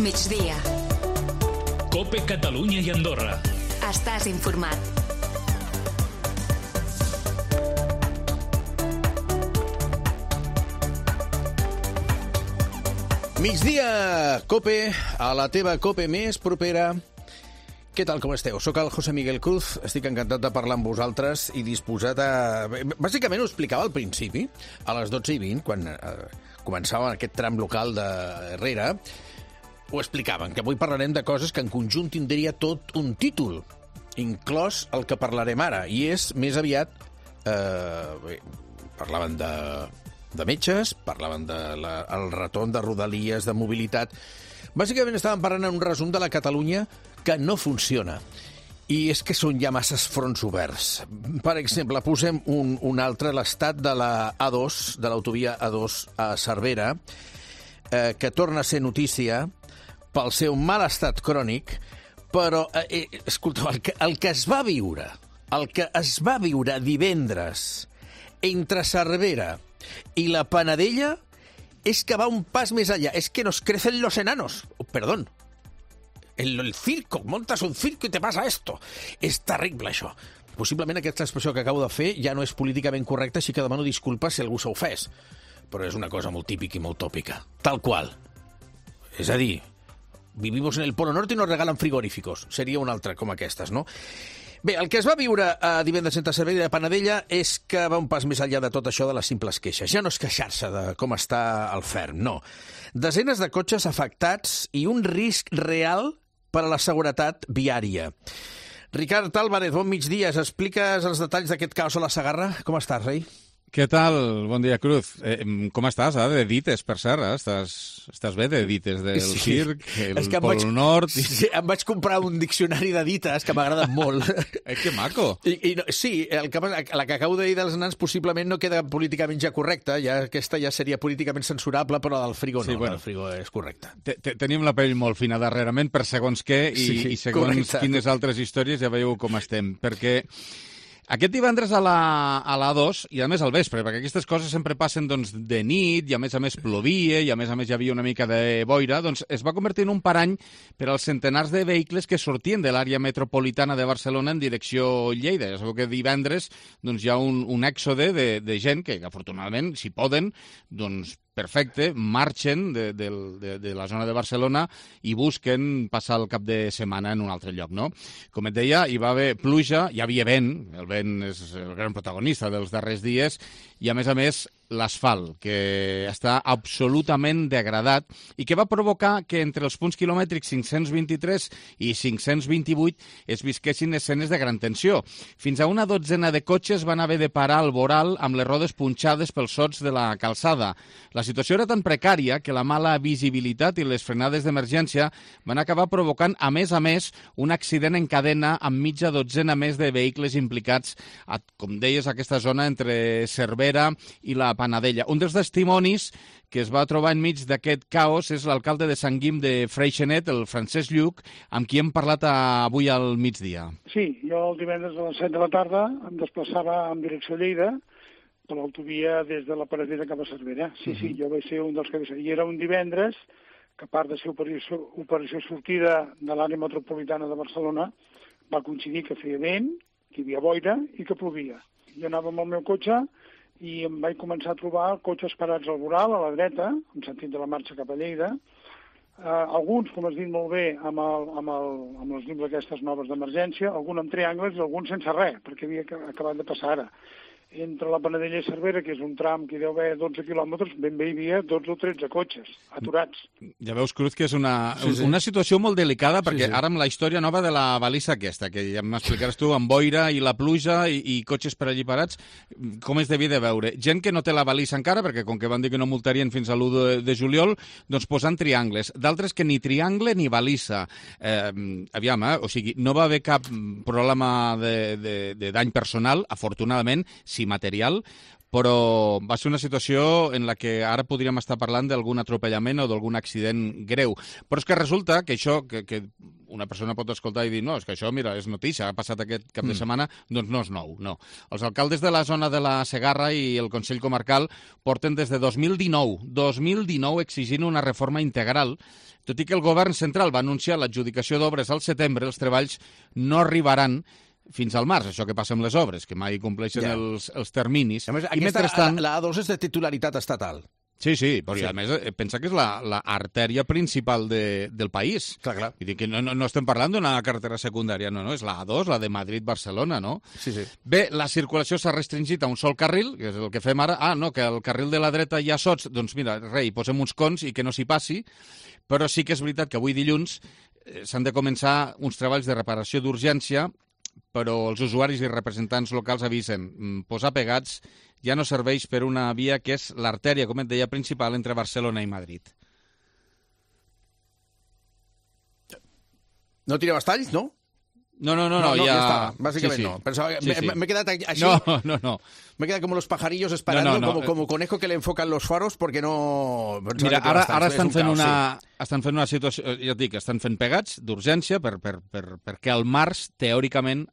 Migdia. COPE Catalunya i Andorra. Estàs informat. Migdia, COPE, a la teva COPE més propera. Què tal, com esteu? Soc el José Miguel Cruz, estic encantat de parlar amb vosaltres i disposat a... Bàsicament ho explicava al principi, a les 12:20, quan començava aquest tram local de Herrera, ho explicaven, que avui parlarem de coses que en conjunt tindria tot un títol, inclòs el que parlarem ara, i és més aviat... parlaven de metges, parlaven del retorn de rodalies, de mobilitat. Bàsicament estaven parlant en un resum de la Catalunya que no funciona. I és que són ja masses fronts oberts. Per exemple, posem un altre, l'estat de la A2, de l'autovia A2 a Cervera, que torna a ser notícia pel seu mal estat crònic, però, escolteu, el que es va viure divendres entre Cervera i la Panadella es que va un pas més allá. Es que nos crecen los enanos. Perdón. El circo. Montas un circo y te pasa esto. És terrible, això. Possiblement aquesta expressió que acabo de fer ja no és políticament correcta, així que demano disculpes si algú s'ha ofès. Però és una cosa molt típica i molt tòpica. Tal qual. És a dir, vivimos en el Polo Norte y nos regalan frigoríficos. Seria una altra com aquestes, no? Bé, el que es va viure a divendres entre Cervera i la Panadella és que va un pas més enllà de tot això de les simples queixes. Ja no és queixar-se de com està el ferm, no. Desenes de cotxes afectats i un risc real per a la seguretat viària. Ricard Álvarez, bon migdia. Expliques els detalls d'aquest caos a la Segarra? Com estàs, rei? Què tal? Bon dia, Cruz. Com estàs, de dites, per cert? Estàs bé de dites del circ, el Pol Nord... Sí, em vaig comprar un diccionari de dites que m'agraden molt. Que maco! Sí, la que acabo de dir dels nans possiblement no queda políticament ja correcta, aquesta ja seria políticament censurable, però del frigo no, del frigo és correcta. Tenim la pell molt fina darrerament per segons què i segons quines altres històries ja veieu com estem, perquè... Aquest divendres a l'A2, i a més al vespre, perquè aquestes coses sempre passen de nit, i a més plovia, i a més hi havia una mica de boira, doncs es va convertir en un parany per als centenars de vehicles que sortien de l'àrea metropolitana de Barcelona en direcció Lleida. Ja sabeu que divendres hi ha un èxode de gent que, afortunadament, si poden, doncs perfecte, marxen de la zona de Barcelona i busquen passar el cap de setmana en un altre lloc, no? Com et deia, hi va haver pluja, hi havia vent, el vent és el gran protagonista dels darrers dies, i a més l'asfalt, que està absolutament degradat i que va provocar que entre els punts quilomètrics 523 i 528 es visquessin escenes de gran tensió. Fins a una dotzena de cotxes van haver de parar al voral amb les rodes punxades pels sots de la calçada. La situació era tan precària que la mala visibilitat i les frenades d'emergència van acabar provocant, a més, un accident en cadena amb mitja dotzena més de vehicles implicats, com deies, aquesta zona entre Cervera i la Panadella. Un dels testimonis que es va trobar enmig d'aquest caos és l'alcalde de Sant Guim de Freixenet, el Francesc Lluc, amb qui hem parlat avui al migdia. Sí, jo el divendres a les 7 de la tarda em desplaçava en direcció a Lleida per l'autovia des de la Panadella cap a Cervera. Sí, jo vaig ser un dels que... I era un divendres que, a part de ser operació sortida de l'àrea metropolitana de Barcelona, va coincidir que feia vent, que hi havia boira i que plovia. Jo anava amb el meu cotxe i em vaig començar a trobar cotxes parats al voral, a la dreta, en sentit de la marxa cap a Lleida. Alguns, com has dit molt bé, amb les llums aquestes noves d'emergència, alguns amb triangles i alguns sense res, perquè havia acabat de passar ara. Entre la Panadella i Cervera, que és un tram que hi deu haver 12 quilòmetres, ben bé hi havia 12 o 13 cotxes aturats. Ja veus, Cruz, que és una situació molt delicada, perquè ara amb la història nova de la balissa aquesta, que ja m'explicaràs tu, amb boira i la pluja i cotxes per allí parats, com es devia de veure? Gent que no té la balissa encara, perquè com que van dir que no multarien fins a l'1 de juliol, doncs posant triangles. D'altres que ni triangle ni balissa. O sigui, no va haver cap problema de dany personal, afortunadament, sí material, però va ser una situació en la que ara podríem estar parlant d'algun atropellament o d'algun accident greu. Però és que resulta que això, que una persona pot escoltar i dir no, és que això, mira, és notícia, ha passat aquest cap de setmana, doncs no és nou, no. Els alcaldes de la zona de la Segarra i el Consell Comarcal porten des de 2019 exigint una reforma integral, tot i que el govern central va anunciar l'adjudicació d'obres al setembre, els treballs no arribaran fins al març, això que passa amb les obres, que mai compleixen els terminis. A més, la A2 és de titularitat estatal. Sí, però a més pensa que és l'artèria principal del país. Clar. Vull dir que no estem parlant d'una carretera secundària, no, és la A2, la de Madrid-Barcelona, no? Sí. Bé, la circulació s'ha restringit a un sol carril, que és el que fem ara. No, que el carril de la dreta hi ha sots, doncs mira, hi posem uns cons i que no s'hi passi, però sí que és veritat que avui dilluns s'han de començar uns treballs de reparació d'urgència, però els usuaris i representants locals avisen, posar pegats ja no serveix per una via que és l'artèria, com et deia, principal entre Barcelona i Madrid. No tira bastalls, no? No, ja està. Bàsicament no. Pensava, m'he quedat així. No. Me queda como los pajarillos esperando, como conejo que le enfocan los faros porque no... Mira, ara estan fent una situació, ja et dic, estan fent pegats d'urgència perquè al març, teòricament,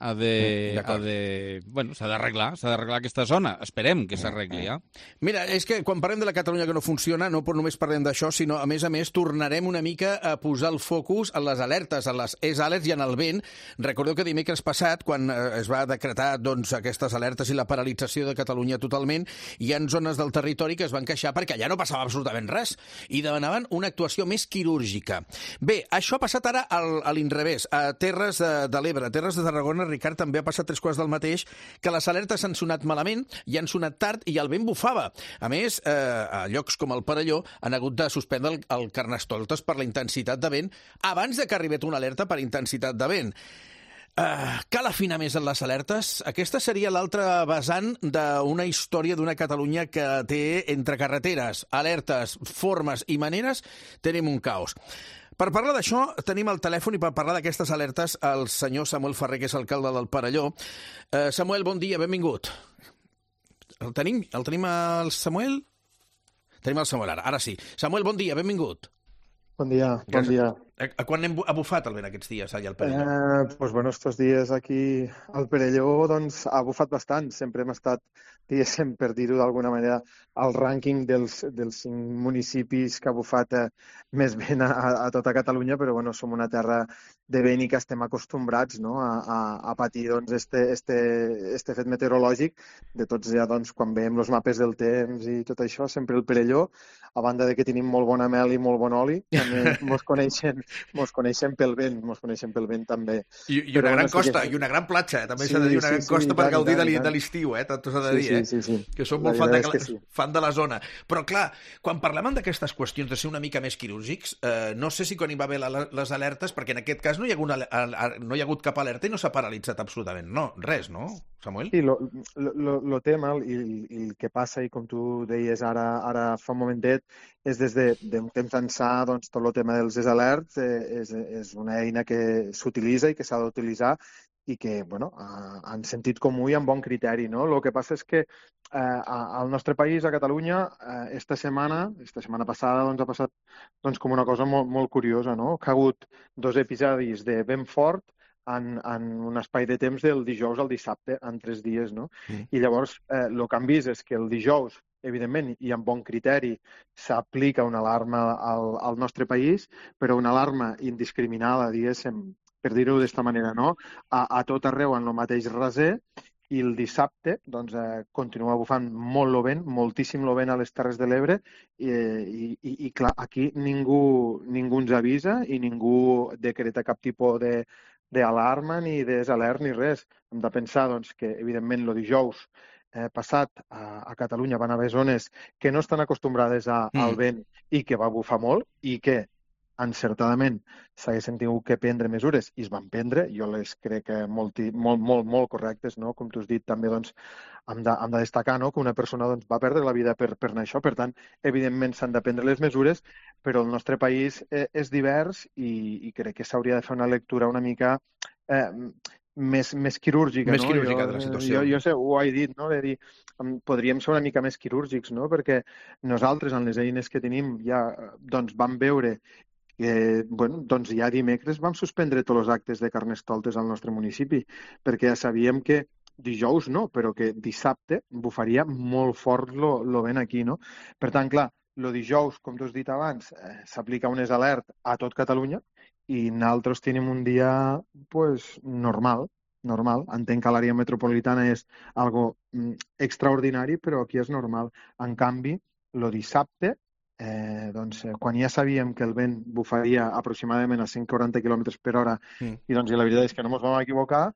s'ha d'arreglar aquesta zona. Esperem que s'arregli, Mira, és que quan parlem de la Catalunya que no funciona, no només parlem d'això, sinó, a més, tornarem una mica a posar el focus en les alertes, en les ES-alerts i en el vent. Recordeu que dimecres passat, quan es va decretar aquestes alertes i la paralització de Catalunya totalment, hi ha zones del territori que es van queixar perquè allà no passava absolutament res i demanaven una actuació més quirúrgica. Bé, això ha passat ara a l'inrevés, a Terres de l'Ebre, a Terres de Tarragona, Ricard, també ha passat 3 quarts del mateix, que les alertes han sonat malament i han sonat tard i el vent bufava. A més, a llocs com el Perelló han hagut de suspendre el Carnestoltes per la intensitat de vent abans de que arribés una alerta per intensitat de vent. Cal afinar més en les alertes? Aquesta seria l'altra vessant d'una història d'una Catalunya que té entre carreteres, alertes, formes i maneres, tenim un caos. Per parlar d'això, tenim al telèfon i per parlar d'aquestes alertes el senyor Samuel Ferrer, que és alcalde del Perelló. Samuel, bon dia, benvingut. El tenim el Samuel? Tenim el Samuel ara sí. Samuel, bon dia, benvingut. Bon dia. Quan ha bufat el vent aquests dies allà al Perelló? Estos dies aquí al Perelló ha bufat bastant. Sempre hem estat, diguéssim, per dir-ho d'alguna manera, al rànquing dels 5 municipis que ha bufat més vent a tota Catalunya, però som una terra de vent i que estem acostumbrats a patir este fet meteorològic. De tots ja, quan veiem els mapes del temps i tot això, sempre el Perelló, a banda de que tenim molt bona mel i molt bon oli, també mos coneixen pel vent també. I una gran costa, i una gran platja, també s'ha de dir, una gran costa per gaudir de l'estiu, tot s'ha de dir, que som molt fan de la zona. Però clar, quan parlem d'aquestes qüestions de ser una mica més quirúrgics, no sé si quan hi va haver les alertes, perquè en aquest cas no hi ha hagut cap alerta i no s'ha paralitzat absolutament res, no, Samuel? Sí, lo tema i el que passa, i com tu deies ara fa un momentet, és des d'un temps ençà, tot el tema dels alerts és una eina que s'utilitza i que s'ha d'utilitzar i que, en sentit comú i amb bon criteri, no? El que passa és que al nostre país, a Catalunya, esta setmana passada, ha passat com una cosa molt curiosa, no? Que ha hagut 2 episodis de vent fort en un espai de temps del dijous al dissabte, en 3 dies, no? I llavors, el que hem vist és que el dijous, evidentment, i amb bon criteri, s'aplica una alarma al nostre país, però una alarma indiscriminada, diguéssim, per dir-ho d'esta manera, no? A tot arreu en el mateix raser, i el dissabte continua bufant molt el vent, moltíssim el vent a les Terres de l'Ebre, i clar, aquí ningú ens avisa i ningú decreta cap tipus d'alarma ni desalert ni res. Hem de pensar que, evidentment, el dijous passat a Catalunya van haver zones que no estan acostumbrades al vent i que va bufar molt i que encertadament s'haguessin tingut que prendre mesures i es van prendre, jo les crec molt correctes, no? Com tu has dit, també hem de destacar que una persona va perdre la vida per anar això, per tant, evidentment s'han de prendre les mesures, però el nostre país és divers i crec que s'hauria de fer una lectura una mica més quirúrgica. Més quirúrgica de la situació. Jo sé, ho he dit, no? De dir, podríem ser una mica més quirúrgics, no? Perquè nosaltres, amb les eines que tenim, ja doncs, vam veure que, doncs ja dimecres vam suspendre tots els actes de Carnestoltes al nostre municipi, perquè ja sabíem que dijous no, però que dissabte bufaria molt fort lo vent aquí, no? Per tant, clar, el dijous, com tu has dit abans, s'aplica un alert a tot Catalunya i nosaltres tenim un dia normal. Entenc que l'àrea metropolitana és algo extraordinari, però aquí és normal. En canvi, el dissabte, quan ja sabíem que el vent bufaria aproximadament a 140 km per hora i la veritat és que no ens vam equivocar,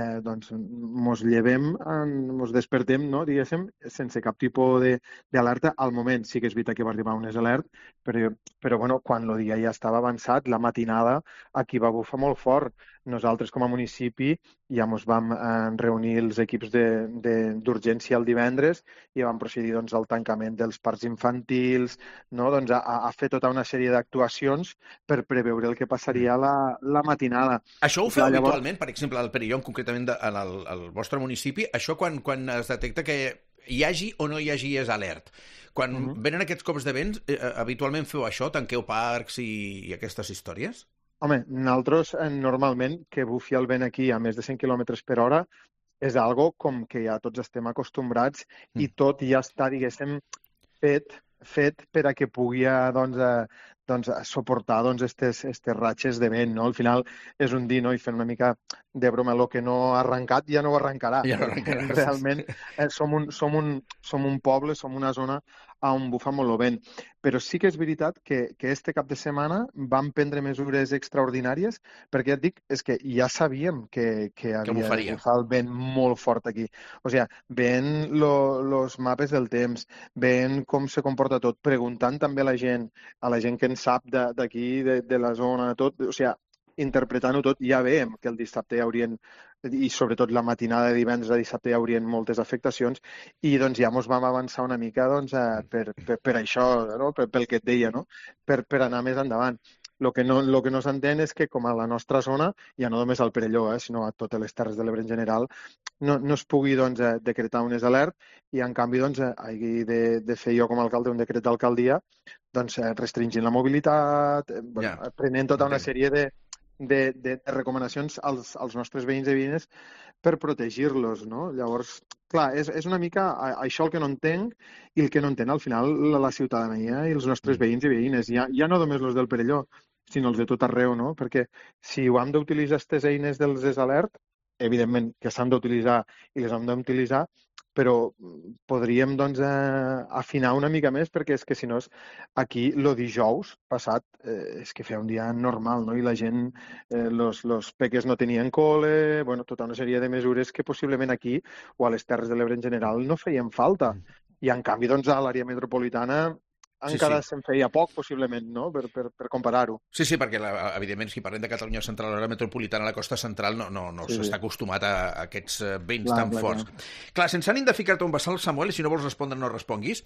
ens llevem, ens despertem, no, diguéssim, sense cap tipus d'alerta. Al moment sí que és veritat que va arribar un alert, però quan el dia ja estava avançat, la matinada aquí va bufar molt fort. Nosaltres com a municipi ja ens vam reunir els equips d'urgència el divendres i vam procedir al tancament dels parcs infantils, no? A fer tota una sèrie d'actuacions per preveure el que passaria la matinada. Això ho feu habitualment, per exemple, al Perelló, concretament al vostre municipi, això quan es detecta que hi hagi o no hi hagi alert. Quan venen aquests cops de vents, habitualment feu això? Tanqueu parcs i aquestes històries? Home, nosaltres normalment que bufi el vent aquí a més de 100 km per hora és algo com que ja tots estem acostumbrats i tot ja està, diguéssim, fet per a que pugui suportar aquestes ratxes de vent, no? Al final és un dir, no? I fent una mica de broma, el que no ha arrencat ja no ho arrencarà. Ja no arrencarà. Realment som un poble, som una zona on bufa molt el vent. Però sí que és veritat que este cap de setmana vam prendre mesures extraordinàries perquè et dic, és que ja sabíem que havia de bufar el vent molt fort aquí. O sigui, veient els mapes del temps, veient com se comporta tot, preguntant també a la gent que en sap d'aquí, de la zona, tot, o sigui, interpretant-ho tot, ja veiem que el dissabte hi haurien, i sobretot la matinada de divendres a dissabte hi haurien moltes afectacions, i doncs ja ens vam avançar una mica per això, no? Pel que et deia, no? Per anar més endavant. El que no s'entén és que, com a la nostra zona, ja no només al Perelló, sinó a totes les Terres de l'Ebre en general, no es pugui decretar un alert i, en canvi, hagi de fer jo com a alcalde un decret d'alcaldia restringint la mobilitat, prenent tota una sèrie de recomanacions als nostres veïns i veïnes per protegir-los, no? Llavors, clar, és una mica això el que no entenc i el que no entén al final la ciutadania i els nostres veïns i veïnes. Ja no només els del Perelló, sinó els de tot arreu, no? Perquè si ho hem d'utilitzar aquestes eines dels alert, evidentment que s'han d'utilitzar i les hem d'utilitzar, però podríem afinar una mica més, perquè és que si no aquí el dijous passat és que feia un dia normal, no? I la gent, los peques no tenien cole, tota una sèrie de mesures que possiblement aquí o a les Terres de l'Ebre en general no feien falta. I en canvi a l'àrea metropolitana encara se'n feia poc, possiblement, no? Per comparar-ho. Sí, perquè, evidentment, si parlem de Catalunya central, l'àrea metropolitana, la costa central, no s'està acostumat a aquests vents tan forts. Clar, sense ànim de ficar-te un vessal, Samuel, i si no vols respondre, no responguis.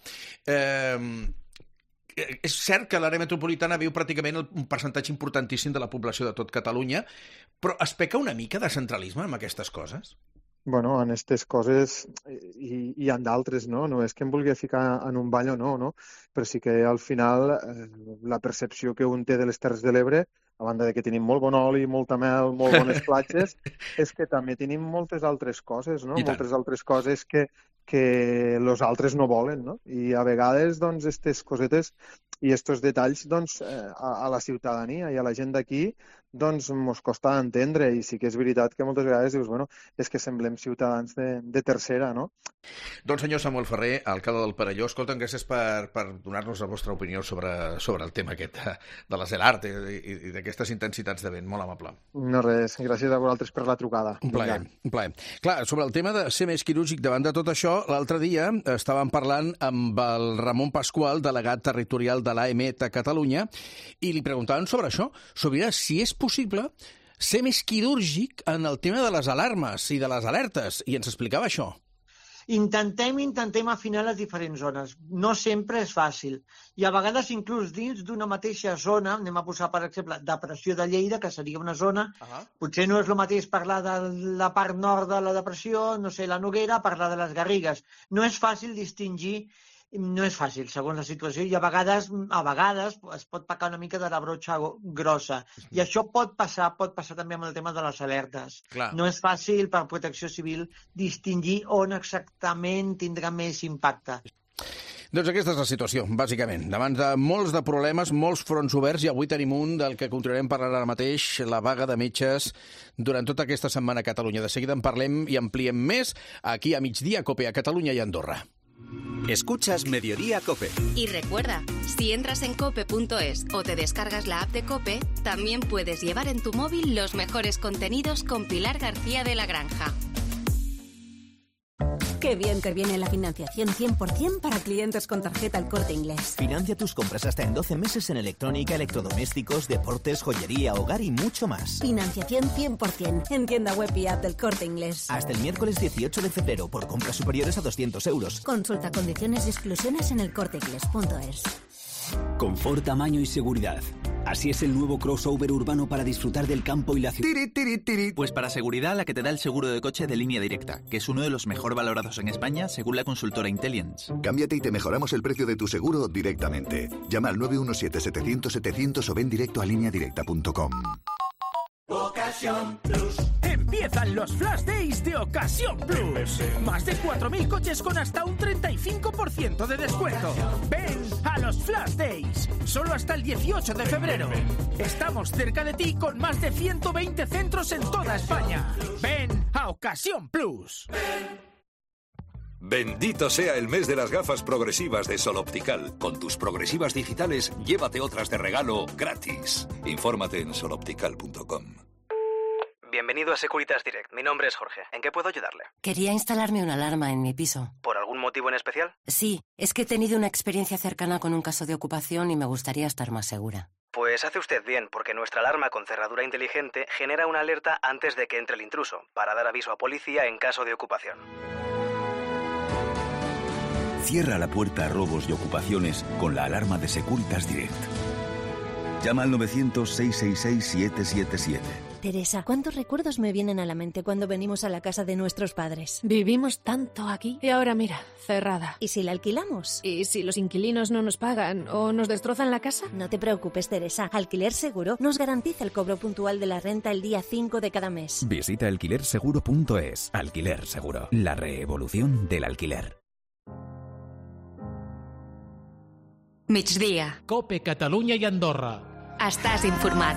És cert que l'àrea metropolitana viu pràcticament un percentatge importantíssim de la població de tot Catalunya, però es peca una mica de centralisme amb aquestes coses? En aquestes coses hi ha d'altres, no? No és que em vulgui ficar en un ball o no? Però sí que al final la percepció que un té de les Terres de l'Ebre, a banda de que tenim molt bon oli, molta mel, molt bones platges, és que també tenim moltes altres coses, no? Moltes altres coses que els altres no volen, no? I a vegades, aquestes cosetes i aquests detalls, a la ciutadania i a la gent d'aquí, mos costa d'entendre, i sí que és veritat que moltes vegades dius, és que semblem ciutadans de tercera, no? Doncs senyor Samuel Ferrer, alcalde del Perelló, escolta'm, gràcies per donar-nos la vostra opinió sobre el tema aquest de la Zelart i d'aquestes intensitats de vent. Molt amable. No res, gràcies a vosaltres per la trucada. Un plaer. Clar, sobre el tema de ser més quirúrgic davant de tot això, l'altre dia estàvem parlant amb el Ramon Pasqual, delegat territorial de l'AEMET a Catalunya, i li preguntàvem sobre això, sobre si és possible ser més quirúrgic en el tema de les alarmes i de les alertes, i ens explicava això. Intentem afinar les diferents zones. No sempre és fàcil. I a vegades inclús dins d'una mateixa zona, anem a posar, per exemple, depressió de Lleida, que seria una zona, potser no és el mateix parlar de la part nord de la depressió, no sé, la Noguera, parlar de les Garrigues. No és fàcil distingir, no és fàcil, segons la situació, i a vegades es pot pecar una mica de la brotxa grossa. I això pot passar també amb el tema de les alertes. Clar. No és fàcil per Protecció Civil distingir on exactament tindrà més impacte. Doncs aquesta és la situació, bàsicament. Davant de molts de problemes, molts fronts oberts, i avui tenim un del que continuarem parlant ara mateix, la vaga de metges durant tota aquesta setmana a Catalunya. De seguida en parlem i ampliem més aquí a Migdia Cope, a Catalunya i a Andorra. Escuchas Mediodía Cope. Y recuerda, si entras en cope.es o te descargas la app de Cope, también puedes llevar en tu móvil los mejores contenidos con Pilar García de la Granja. Qué bien que viene la financiación 100% para clientes con tarjeta El Corte Inglés. Financia tus compras hasta en 12 meses en electrónica, electrodomésticos, deportes, joyería, hogar y mucho más. Financiación 100% en tienda web y app del Corte Inglés. Hasta el miércoles 18 de febrero por compras superiores a 200 euros. Consulta condiciones y exclusiones en elcorteingles.es. Confort, tamaño y seguridad. Así es el nuevo crossover urbano para disfrutar del campo y la ciudad. Pues para seguridad, la que te da el seguro de coche de Línea Directa, que es uno de los mejor valorados en España según la consultora Intellience. Cámbiate y te mejoramos el precio de tu seguro directamente. Llama al 917-700-700 o ven directo a lineadirecta.com. Ocasión Plus. Empiezan los Flash Days de Ocasión Plus. Más de 4.000 coches con hasta un 35% de descuento. Ven a los Flash Days. Solo hasta el 18 de febrero. Estamos cerca de ti con más de 120 centros en toda España. Ven a Ocasión Plus. Bendito sea el mes de las gafas progresivas de Sol Optical. Con tus progresivas digitales, llévate otras de regalo gratis. Infórmate en soloptical.com. Bienvenido a Securitas Direct. Mi nombre es Jorge. ¿En qué puedo ayudarle? Quería instalarme una alarma en mi piso. ¿Por algún motivo en especial? Sí, es que he tenido una experiencia cercana con un caso de ocupación y me gustaría estar más segura. Pues hace usted bien, porque nuestra alarma con cerradura inteligente genera una alerta antes de que entre el intruso, para dar aviso a policía en caso de ocupación. Cierra la puerta a robos y ocupaciones con la alarma de Securitas Direct. Llama al 900-666-777. Teresa, ¿cuántos recuerdos me vienen a la mente cuando venimos a la casa de nuestros padres? Vivimos tanto aquí y ahora mira, cerrada. ¿Y si la alquilamos? ¿Y si los inquilinos no nos pagan o nos destrozan la casa? No te preocupes, Teresa. Alquiler Seguro nos garantiza el cobro puntual de la renta el día 5 de cada mes. Visita alquilerseguro.es. Alquiler Seguro. La revolución del alquiler. Migdia. Cope Catalunya i Andorra. Estàs informat.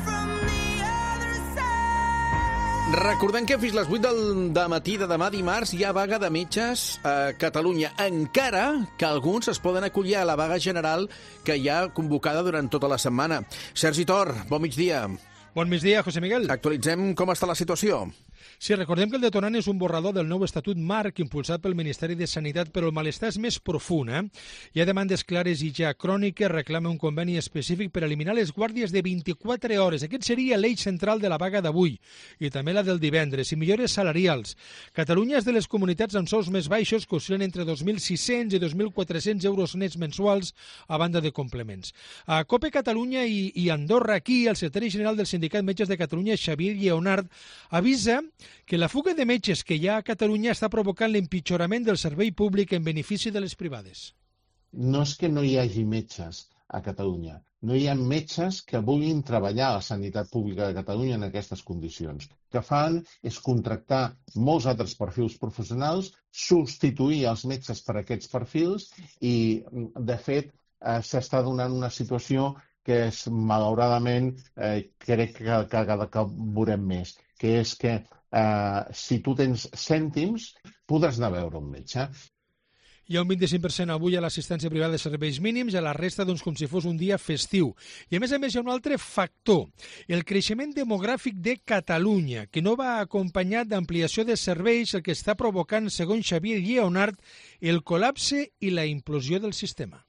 Recordem que fins les 8 del matí de demà dimarts hi ha vaga de metges a Catalunya, encara que alguns es poden acollir a la vaga general que hi ha convocada durant tota la setmana. Sergi Tor, bon migdia. Bon migdia, José Miguel. Actualitzem com està la situació. Sí, recordem que el detonant és un borrador del nou Estatut Marc impulsat pel Ministeri de Sanitat, però el malestar és més profund. Hi ha demandes clares i ja cròniques, reclama un conveni específic per eliminar les guàrdies de 24 hores. Aquest seria l'eix central de la vaga d'avui i també la del divendres, i millores salarials. Catalunya és de les comunitats amb sous més baixos que oscil·len entre 2.600 i 2.400 euros nets mensuals a banda de complements. A COPE Catalunya i Andorra, aquí, el secretari general del Sindicat Metges de Catalunya, Xavier Lleonard, avisa que la fuga de metges que hi ha a Catalunya està provocant l'empitjorament del servei públic en benefici de les privades. No és que no hi hagi metges a Catalunya, no hi ha metges que vulguin treballar a la sanitat pública de Catalunya en aquestes condicions. El que fan és contractar molts altres perfils professionals, substituir els metges per aquests perfils i, de fet, s'està donant una situació que és, malauradament, crec que cada cop veurem més, que és que si tu tens cèntims, podràs anar a veure un metge. Hi ha un 25% avui a l'assistència privada de serveis mínims i a la resta doncs, com si fos un dia festiu. I a més hi ha un altre factor, el creixement demogràfic de Catalunya, que no va acompanyat d'ampliació de serveis, el que està provocant, segons Xavier Lleonard, el col·lapse i la implosió del sistema.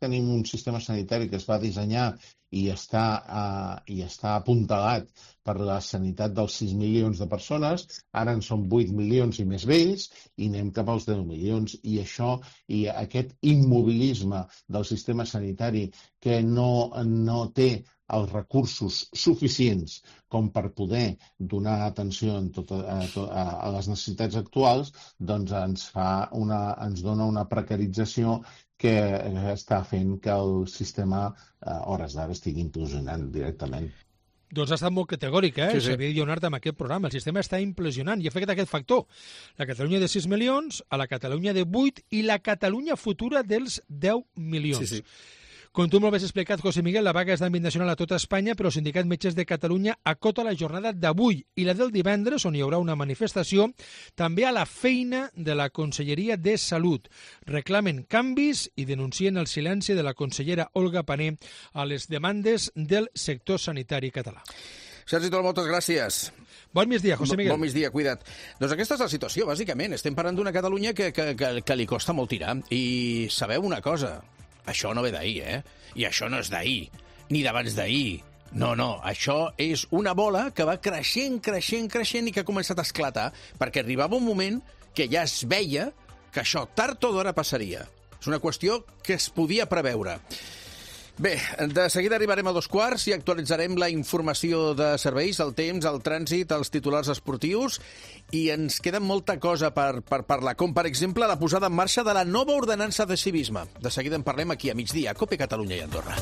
tenim un sistema sanitari que es va dissenyar i està apuntalat per la sanitat dels 6 milions de persones, ara en són 8 milions i més vells, i anem cap als 10 milions. I això, i aquest immobilisme del sistema sanitari que no té els recursos suficients com per poder donar atenció a les necessitats actuals, doncs ens dona una precarització que està fent que el sistema a hores d'ara estigui implosionant directament. Doncs ha estat molt categòric, Xavier Lleonart, amb aquest programa. El sistema està implosionant i ha afectat aquest factor. La Catalunya de 6 milions, a la Catalunya de 8 i la Catalunya futura dels 10 milions. Sí. Com tu molt bé has explicat, José Miguel, la vaga és d'àmbit nacional a tota Espanya, però el Sindicat Metges de Catalunya acota la jornada d'avui i la del divendres, on hi haurà una manifestació, també a la feina de la Conselleria de Salut. Reclamen canvis i denuncien el silenci de la consellera Olga Pané a les demandes del sector sanitari català. Sergi Tol, moltes gràcies. Bon migdia, José Miguel. Bon migdia, cuida't. Doncs aquesta és la situació, bàsicament. Estem parlant d'una Catalunya que li costa molt tirar. I sabeu una cosa? Això no ve d'ahir, I això no és d'ahir, ni d'abans d'ahir. No, això és una bola que va creixent i que ha començat a esclatar, perquè arribava un moment que ja es veia que això tard o d'hora passaria. És una qüestió que es podia preveure. Bé, de seguida arribarem a 2:15 i actualitzarem la informació de serveis, el temps, el trànsit, els titulars esportius, i ens queda molta cosa per parlar, com per exemple la posada en marxa de la nova ordenança de civisme. De seguida en parlem aquí a migdia, a COPE Catalunya i Andorra.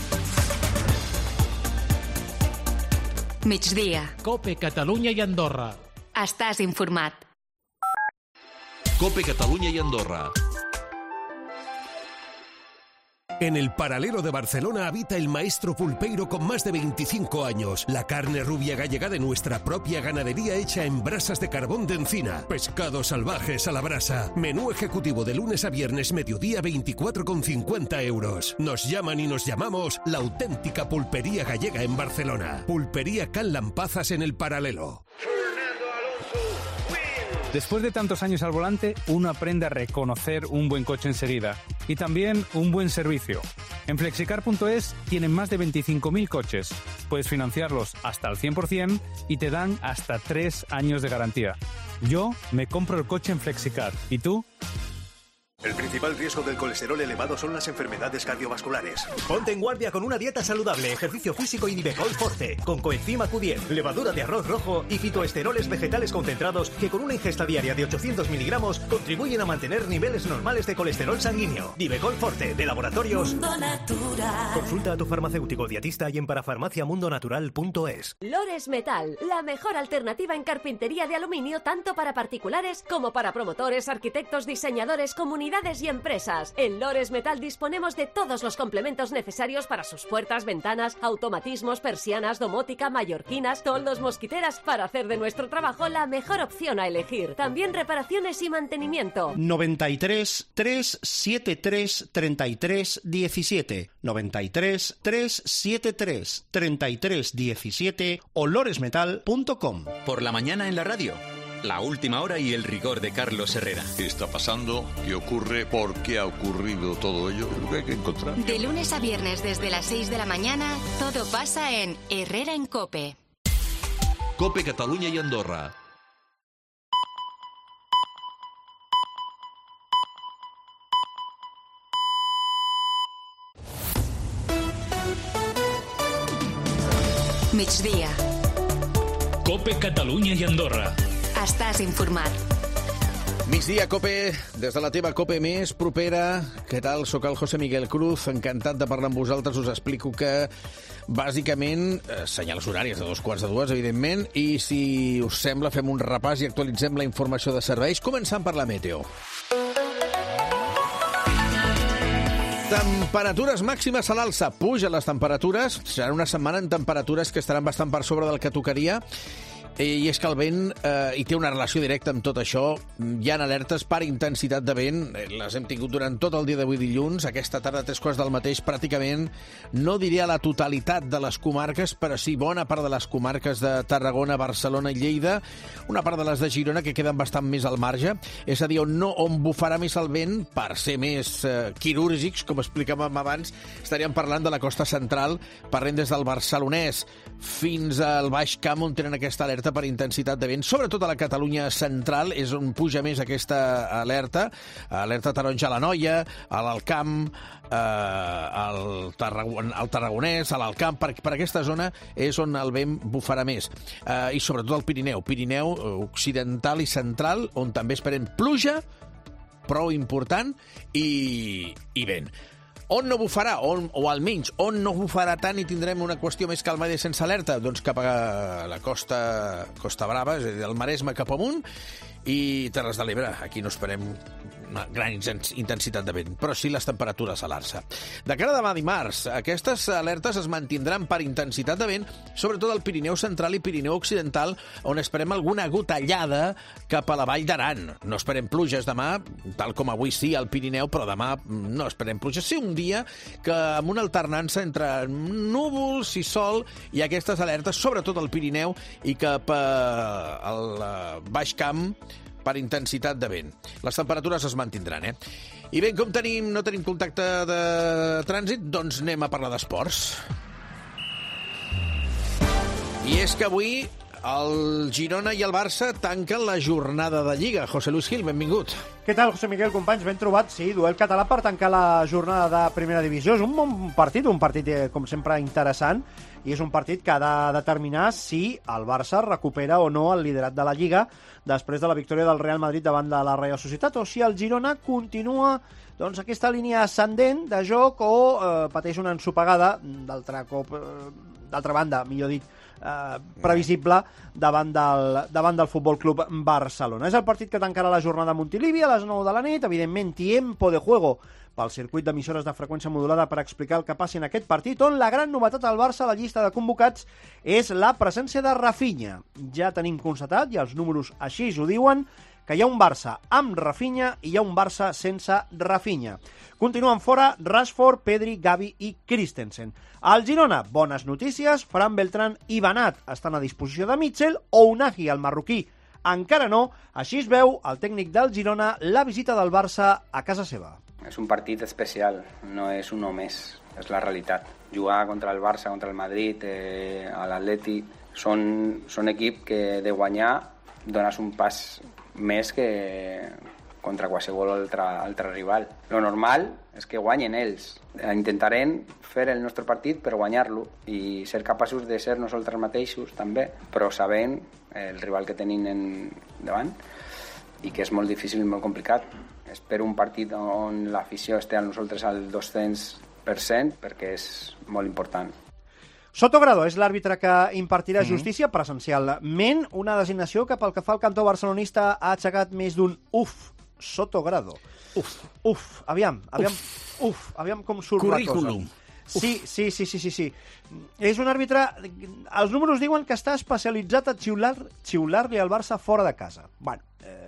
Migdia. COPE Catalunya i Andorra. Estàs informat. COPE Catalunya y Andorra. En el Paralelo de Barcelona habita el maestro pulpeiro con más de 25 años. La carne rubia gallega de nuestra propia ganadería hecha en brasas de carbón de encina. Pescados salvajes a la brasa. Menú ejecutivo de lunes a viernes mediodía 24,50 euros. Nos llaman y nos llamamos la auténtica pulpería gallega en Barcelona. Pulpería Can Lampazas en el Paralelo. Después de tantos años al volante, uno aprende a reconocer un buen coche enseguida y también un buen servicio. En Flexicar.es tienen más de 25.000 coches. Puedes financiarlos hasta el 100% y te dan hasta 3 años de garantía. Yo me compro el coche en Flexicar. ¿Y tú? El principal riesgo del colesterol elevado son las enfermedades cardiovasculares. Ponte en guardia con una dieta saludable, ejercicio físico y Nivecol Forte, con coenzima Q10, levadura de arroz rojo y fitoesteroles vegetales concentrados que con una ingesta diaria de 800 miligramos contribuyen a mantener niveles normales de colesterol sanguíneo. Nivecol Forte, de Laboratorios Mundo Natural. Consulta a tu farmacéutico dietista y en parafarmaciamundonatural.es. Lores Metal, la mejor alternativa en carpintería de aluminio tanto para particulares como para promotores, arquitectos, diseñadores, comunidades y empresas. En Lores Metal disponemos de todos los complementos necesarios para sus puertas, ventanas, automatismos, persianas, domótica, mallorquinas, toldos, mosquiteras, para hacer de nuestro trabajo la mejor opción a elegir. También reparaciones y mantenimiento. 93 373 33 17 93 373 33 17 o loresmetal.com. Por la mañana en la radio. La última hora y el rigor de Carlos Herrera. ¿Qué está pasando? ¿Qué ocurre? ¿Por qué ha ocurrido todo ello? Es lo que hay que encontrar. De lunes a viernes desde las 6 de la mañana, todo pasa en Herrera en COPE. COPE Catalunya y Andorra. Migdia. COPE Catalunya i Andorra. Estàs informat. Migdia, COPE, des de la teva COPE més propera. Què tal? Soc el José Miguel Cruz, encantat de parlar amb vosaltres. Us explico que, bàsicament, senyals horàries de 2:15, evidentment, i si us sembla fem un repàs i actualitzem la informació de serveis, començant per la meteo. Temperatures màximes a l'alça. Pugen les temperatures. Serà una setmana en temperatures que estaran bastant per sobre del que tocaria. I és que el vent hi té una relació directa amb tot això. Hi ha alertes per intensitat de vent. Les hem tingut durant tot el dia d'avui dilluns. Aquesta tarda, a 3 quarts del mateix, pràcticament, no diré a la totalitat de les comarques, però sí bona part de les comarques de Tarragona, Barcelona i Lleida. Una part de les de Girona, que queden bastant més al marge. És a dir, on bufarà més el vent, per ser més quirúrgics, com explicàvem abans, estaríem parlant de la costa central, parlem des del Barcelonès fins al Baix Camp, on tenen aquesta alerta per intensitat de vent, sobretot a la Catalunya central, és on puja més aquesta alerta taronja a l'Anoia, a l'Alt Camp, al Tarragonès, a l'Alt Camp, per aquesta zona és on el vent bufarà més. I sobretot al Pirineu occidental i central, on també esperem pluja, prou important, i vent. On no bufarà, o almenys on no bufarà tant i tindrem una qüestió més calmada i sense alerta? Doncs cap a la Costa Brava, és a dir, del Maresme cap amunt, i Terres de l'Ebre. Aquí no esperem una gran intensitat de vent, però sí les temperatures a l'alça. De cara a demà dimarts, aquestes alertes es mantindran per intensitat de vent, sobretot al Pirineu central i Pirineu occidental, on esperem alguna gotellada cap a la Vall d'Aran. No esperem pluges demà, tal com avui sí al Pirineu, però demà no esperem pluges. Sí, un dia que amb una alternança entre núvols i sol i aquestes alertes, sobretot al Pirineu i cap al Baix Camp, per intensitat de vent. Les temperatures es mantindran, I bé, com no tenim contacte de trànsit, doncs anem a parlar d'esports. I és que avui el Girona i el Barça tanquen la jornada de Lliga. José Luis Gil, benvingut. Què tal, José Miguel, companys? Ben trobat, sí, duel català per tancar la jornada de Primera Divisió. És un bon partit, com sempre, interessant, i és un partit que ha de determinar si el Barça recupera o no el liderat de la Lliga després de la victòria del Real Madrid davant de la Reial Societat, o si el Girona continua aquesta línia ascendent de joc o pateix una ensopegada, d'altra banda, millor dit, previsible davant del Futbol Club Barcelona. És el partit que tancarà la jornada a Montilivi a les 9 de la nit, evidentment tiempo de juego pel circuit d'emissores de freqüència modulada per explicar el que passi en aquest partit, on la gran novetat al Barça a la llista de convocats és la presència de Rafinha. Ja tenim constatat, i els números així ho diuen, que hi ha un Barça amb Rafinha i hi ha un Barça sense Rafinha. Continuen fora Rashford, Pedri, Gavi i Christensen. Al Girona, bones notícies, Fran Beltrán i Banat estan a disposició de Mitchell, o Unai, el marroquí, encara no. Així es veu el tècnic del Girona la visita del Barça a casa seva. És un partit especial, no és un més, és la realitat. Jugar contra el Barça, contra el Madrid, a l'Atleti, són equip que de guanyar dones un pas més que contra qualsevol altre rival. Lo normal és que guanyen ells. Intentarem fer el nostre partit per guanyar-lo i ser capaços de ser nosaltres mateixos també, però sabent el rival que tenim davant i que és molt difícil i molt complicat. Espero un partit on l'afició esté amb nosaltres al 200% perquè és molt important. Sotogrado és l'àrbitre que impartirà justícia presencialment, una designació que pel que fa al cantó barcelonista ha aixecat més d'un Sotogrado. Aviam com surt la cosa. Sí. És un àrbitre... Els números diuen que està especialitzat a xiular-li al Barça fora de casa. Bueno,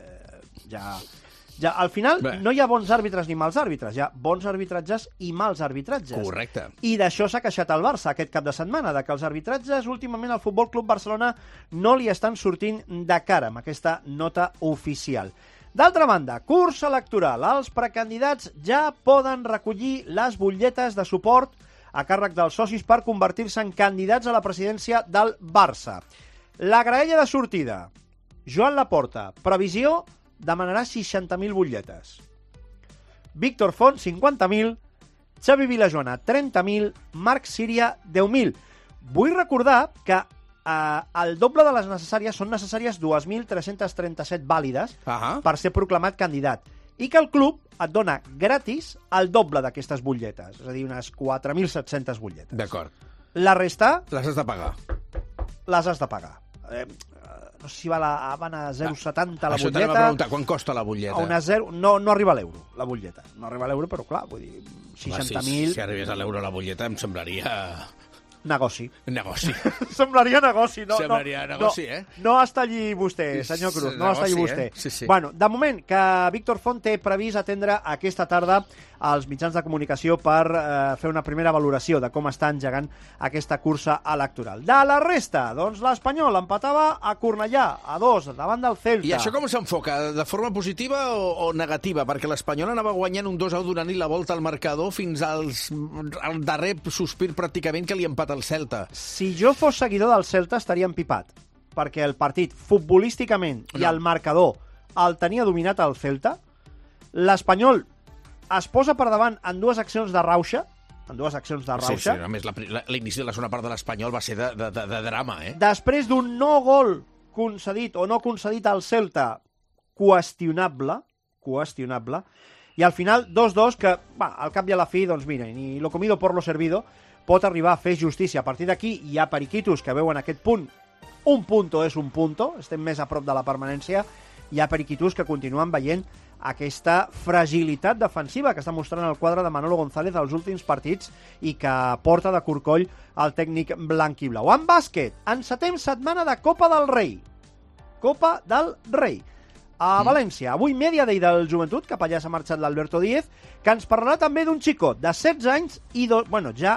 ja, al final no hi ha bons àrbitres ni mals àrbitres, hi ha bons arbitratges i mals arbitratges. Correcte. I d'això s'ha queixat el Barça aquest cap de setmana, de que els arbitratges últimament al Futbol Club Barcelona no li estan sortint de cara amb aquesta nota oficial. D'altra banda, curs electoral. Els precandidats ja poden recollir les butlletes de suport a càrrec dels socis per convertir-se en candidats a la presidència del Barça. La graella de sortida. Joan Laporta, previsió, demanarà 60.000 butlletes. Víctor Font, 50.000. Xavi Vilajoana, 30.000. Marc Síria, 10.000. Vull recordar que el doble de les necessàries són necessàries 2.337 vàlides per ser proclamat candidat, i que el club et dona gratis el doble d'aquestes butlletes, és a dir, unes 4.700 butlletes. D'acord. La resta... Les has de pagar. Les has de pagar. No sé si van a 0,70 la Això butlleta. Això t'anava a preguntar, quan costa la butlleta? No arriba a l'euro, la butlleta. No arriba a l'euro, però clar, vull dir, 60.000... Si arribés a l'euro la butlleta em semblaria... Negoci. Negoci. Semblaria negoci, no? Semblaria negoci, No està allí vostè, senyor Cruz, no està allí vostè. Sí. Bueno, de moment, que Víctor Font té previst atendre aquesta tarda als mitjans de comunicació per fer una primera valoració de com està engegant aquesta cursa electoral. De la resta, doncs l'Espanyol empatava a Cornellà, a 2, davant del Celta. I això com s'enfoca? De forma positiva o negativa? Perquè l'Espanyol anava guanyant un 2-1 donant-li la volta al marcador fins al darrer sospir pràcticament que li empata el Celta. Si jo fos seguidor del Celta estaria empipat, perquè el partit futbolísticament i el marcador el tenia dominat el Celta. L'Espanyol es posa per davant en dues accions de rauxa, Sí, a més, l'inici de la segona part de l'Espanyol va ser de drama, Després d'un no gol concedit o no concedit al Celta, qüestionable, i al final 2-2 que, al cap i a la fi, doncs mira, ni lo comido por lo servido, pot arribar a fer justícia. A partir d'aquí hi ha periquitos que veuen aquest punt. Un punto és un punto, estem més a prop de la permanència. Hi ha periquitos que continuen veient aquesta fragilitat defensiva que està mostrant el quadre de Manolo González als últims partits i que porta de corcoll el tècnic blanquiblau. En bàsquet, encetem setmana de Copa del Rei. A València, avui Media Day del Joventut, cap allà s'ha marxat l'Alberto Díez, que ens parlarà també d'un xicot de 16 anys i 2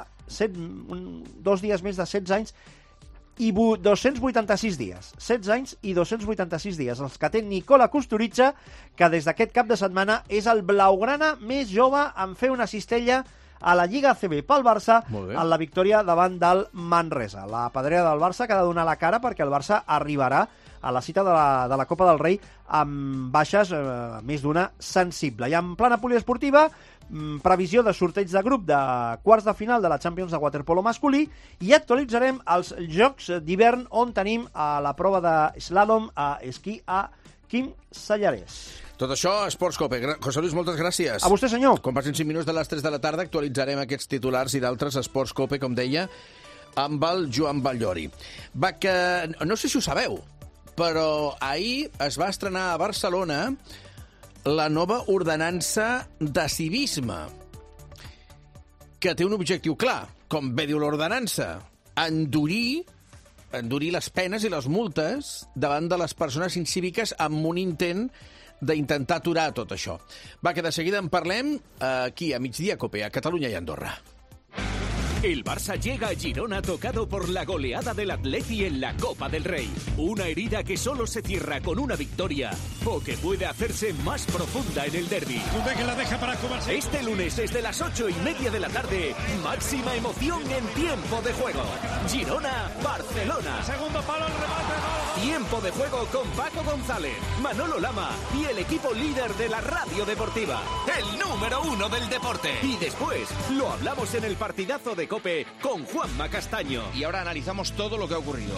dies més de 16 anys i 286 dies. 16 anys i 286 dies. Els que té Nicola Kusturica, que des d'aquest cap de setmana és el blaugrana més jove en fer una cistella a la Lliga ACB pel Barça en la victòria davant del Manresa. La pedrera del Barça que ha de donar la cara perquè el Barça arribarà a la cita de la Copa del Rei amb baixes, més d'una sensible. I en plana poliesportiva, previsió de sorteig de grup de quarts de final de la Champions de waterpolo masculí i actualitzarem els Jocs d'hivern on tenim a la prova de slalom a esquí a Quim Sallarès. Tot això, Esports Cope. José Luis, moltes gràcies. A vostè, senyor. Quan passin 5 minuts de les 3 de la tarda actualitzarem aquests titulars i d'altres Esports Cope, com deia, amb el Joan Batllori. Que no sé si ho sabeu, però ahir es va estrenar a Barcelona la nova ordenança de civisme, que té un objectiu clar, com bé diu l'ordenança, endurir les penes i les multes davant de les persones incíviques amb un intent d'intentar aturar tot això. Que de seguida en parlem aquí a Migdia Cope, a Catalunya i Andorra. El Barça llega a Girona tocado por la goleada del Atleti en la Copa del Rey. Una herida que solo se cierra con una victoria o que puede hacerse más profunda en el derbi. Que la deja para Kovacic. Este lunes desde las 8:30 de la tarde, máxima emoción en tiempo de juego. Girona-Barcelona. Segundo palo, el remate, gol. Tiempo de juego con Paco González, Manolo Lama y el equipo líder de la radio deportiva. El número 1 del deporte. Y después lo hablamos en el partidazo de Cope con Juanma Castaño. Y ahora analizamos todo lo que ha ocurrido.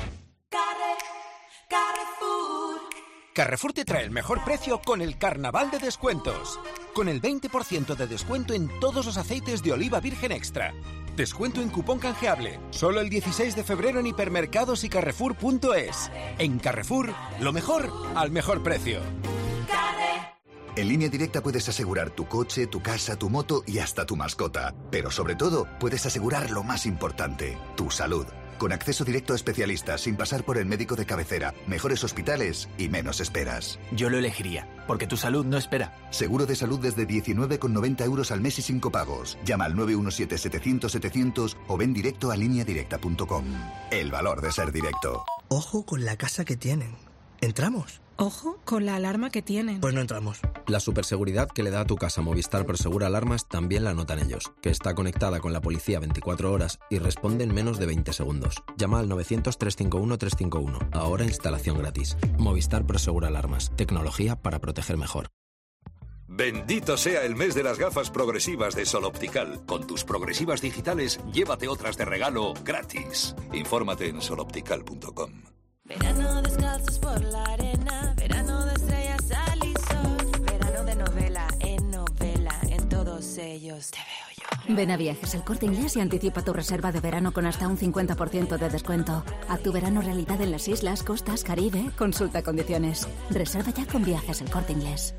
Carrefour te trae el mejor precio con el Carnaval de Descuentos. Con el 20% de descuento en todos los aceites de oliva virgen extra. Descuento en cupón canjeable. Solo el 16 de febrero en hipermercados y Carrefour.es. En Carrefour, lo mejor al mejor precio. En Línea Directa puedes asegurar tu coche, tu casa, tu moto y hasta tu mascota. Pero sobre todo, puedes asegurar lo más importante, tu salud. Con acceso directo a especialistas, sin pasar por el médico de cabecera, mejores hospitales y menos esperas. Yo lo elegiría, porque tu salud no espera. Seguro de salud desde 19,90 € al mes y sin copagos. Llama al 917-700-700 o ven directo a lineadirecta.com. El valor de ser directo. Ojo con la casa que tienen. ¿Entramos? Ojo con la alarma que tienen. Pues no entramos. La superseguridad que le da a tu casa Movistar Prosegur Alarmas también la notan ellos, que está conectada con la policía 24 horas y responde en menos de 20 segundos. Llama al 900-351-351. Ahora instalación gratis. Movistar Prosegur Alarmas. Tecnología para proteger mejor. Bendito sea el mes de las gafas progresivas de Sol Optical. Con tus progresivas digitales, llévate otras de regalo gratis. Infórmate en soloptical.com. Verano descalzos por la arena, verano de estrellas, sal y sol, verano de novela, en todos ellos te veo yo. Ven a Viajes El Corte Inglés y anticipa tu reserva de verano con hasta un 50% de descuento. Haz tu verano realidad en las islas, costas, Caribe. Consulta condiciones. Reserva ya con Viajes El Corte Inglés.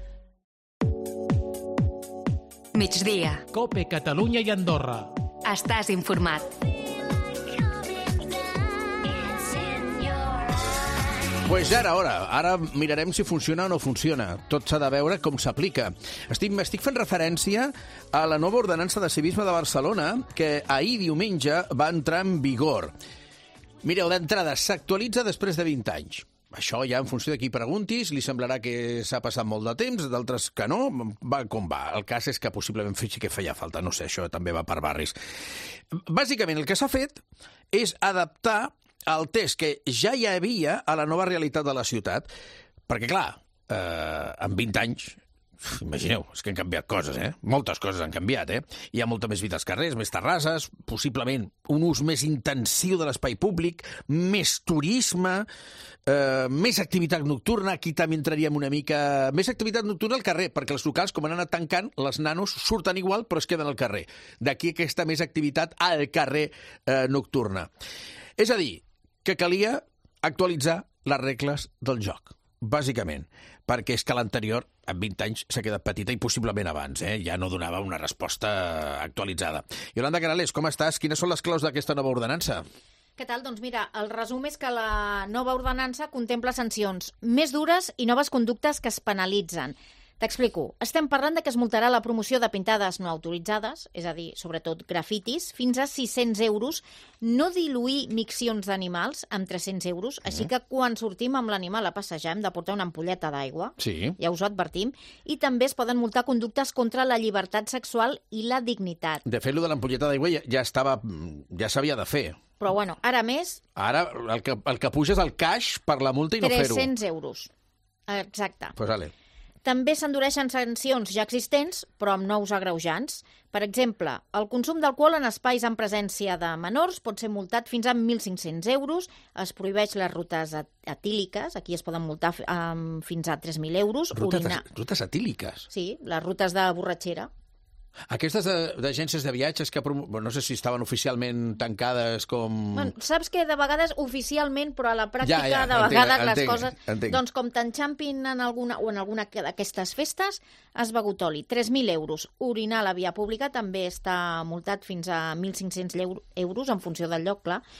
Migdia. Cope Catalunya i Andorra. Estàs informat. Pues ara mirarem si funciona o no funciona. Tot s'ha de veure com s'aplica. Estic fent referència a la nova ordenança de civisme de Barcelona que ahir diumenge va entrar en vigor. Mireu, d'entrada, s'actualitza després de 20 anys. Això ja en funció de qui preguntis, li semblarà que s'ha passat molt de temps, d'altres que no, va com va. El cas és que possiblement sí que feia falta, no sé, això també va per barris. Bàsicament el que s'ha fet és adaptar el test que ja hi havia a la nova realitat de la ciutat, perquè clar, en 20 anys, imagineu, és que han canviat coses, Moltes coses han canviat, Hi ha molta més vida als carrers, més terrasses, possiblement un ús més intensiu de l'espai públic, més turisme, més activitat nocturna, aquí també entraríem una mica... Més activitat nocturna al carrer, perquè els locals, com han anat tancant, les nanos surten igual, però es queden al carrer. D'aquí aquesta més activitat al carrer nocturna. És a dir, que calia actualitzar les regles del joc, bàsicament, perquè és que l'anterior, en 20 anys, s'ha quedat petita i possiblement abans, ja no donava una resposta actualitzada. Iolanda Canales, com estàs? Quines són les claus d'aquesta nova ordenança? Què tal? Doncs mira, el resum és que la nova ordenança contempla sancions més dures i noves conductes que es penalitzen. T'explico. Estem parlant de que es multarà la promoció de pintades no autoritzades, és a dir, sobretot grafitis, fins a 600 euros, no diluir miccions d'animals amb 300 euros, així que quan sortim amb l'animal a passejar hem de portar una ampolleta d'aigua, sí. Ja us ho advertim, i també es poden multar conductes contra la llibertat sexual i la dignitat. De fet, lo de l'ampolleta d'aigua ja s'havia de fer. Però bueno, ara més... Ara el que puja és el cash per la multa i no fer-ho. 300 euros. Exacte. Pues vale. També s'endureixen sancions ja existents, però amb nous agreujants. Per exemple, el consum d'alcohol en espais en presència de menors pot ser multat fins a 1.500 euros, es prohibeix les rutes etíliques, aquí es poden multar fins a 3.000 euros. Rutes etíliques? Sí, les rutes de borratxera. Aquestes d'agències de viatges que no sé si estaven oficialment tancades com... Bueno, saps que de vegades oficialment, però a la pràctica de vegades les coses... Doncs com t'enxampin en alguna d'aquestes festes, has begut oli. 3.000 euros. Orinar a la via pública també està multat fins a 1.500 euros en funció del lloc, clar.